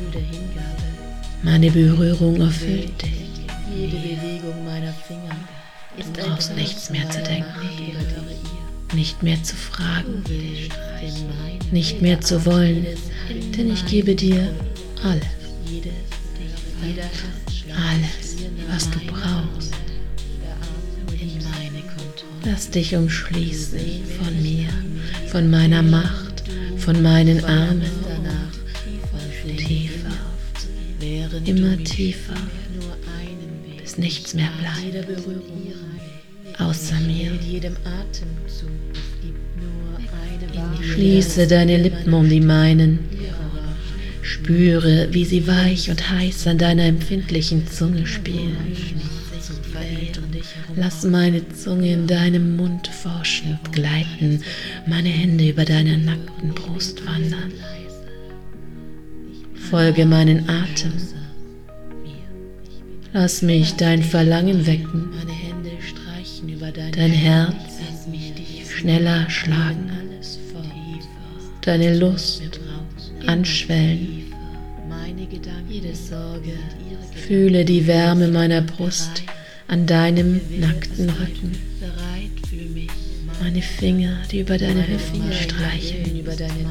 Meine Berührung erfüllt dich. Jede Bewegung meiner Finger ist Du brauchst nichts mehr zu denken, nicht mehr zu fragen, nicht mehr zu wollen, denn ich gebe dir alles, was du brauchst. Lass dich umschließen von mir, von meiner Macht, von meinen Armen, tiefer, immer tiefer, bis nichts mehr bleibt, außer mir. Schließe deine Lippen um die meinen, spüre, wie sie weich und heiß an deiner empfindlichen Zunge spielen. Lass meine Zunge in deinem Mund forschend gleiten, meine Hände über deiner nackten Brust wandern. Folge meinen Atem. Lass mich dein Verlangen wecken, dein Herz schneller schlagen, deine Lust anschwellen. Fühle die Wärme meiner Brust an deinem nackten Rücken, meine Finger, die über deine Hüften streicheln.